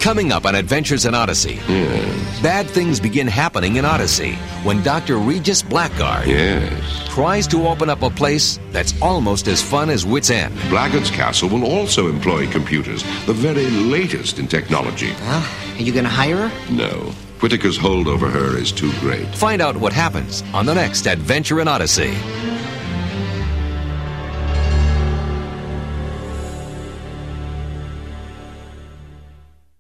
Coming up on Adventures in Odyssey. Yes. Bad things begin happening in Odyssey when Dr. Regis Blackguard tries to open up a place that's almost as fun as Wits End. Blackguard's castle will also employ computers, the very latest in technology. Well, are you going to hire her? No. Whitaker's hold over her is too great. Find out what happens on the next Adventure in Odyssey.